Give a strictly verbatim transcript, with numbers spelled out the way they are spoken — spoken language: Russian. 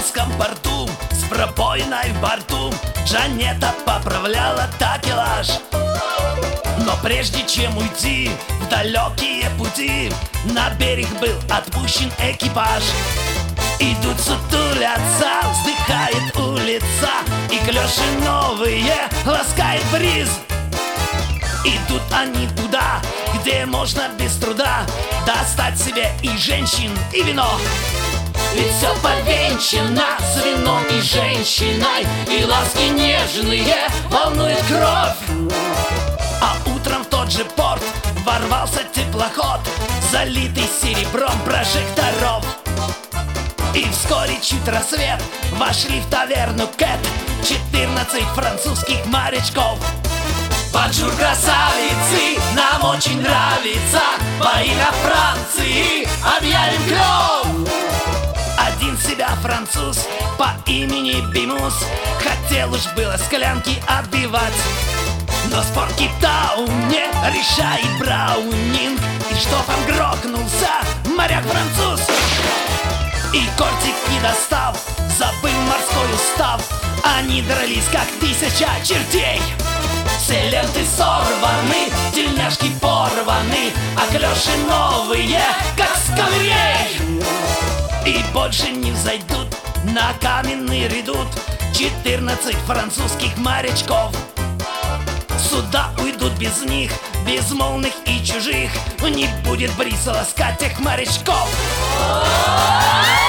Лондонском порту с пробоиной в борту Джанетта поправляла такелаж. Но прежде чем уйти в далекие пути, на берег был отпущен экипаж. Идут, сутулятся, вздыхает улица, и клёши новые ласкает бриз. Идут они туда, где можно без труда достать себе и женщин, и вино. Ведь все повенчано с вином и женщиной, и ласки нежные волнует кровь. А утром в тот же порт ворвался теплоход, залитый серебром прожекторов. И вскоре чуть рассвет вошли в таверну Кэт четырнадцать французских морячков. Бонжур, красавицы, нам очень нравится, во имя Франции объявим клёв. Один себя француз по имени Бимус хотел уж было склянки отбивать, но спор в Кейптауне решает Браунинг, и штофом грохнулся моряк-француз. И кортик не достал, забыл морской устав, они дрались как тысяча чертей. Все ленты сорваны, тельняшки порваны, а клёши новые, как с коврей. И больше не взойдут на каменный редут четырнадцать французских морячков. Сюда уйдут без них, безмолвных и чужих, не будет бриса ласкать тех морячков.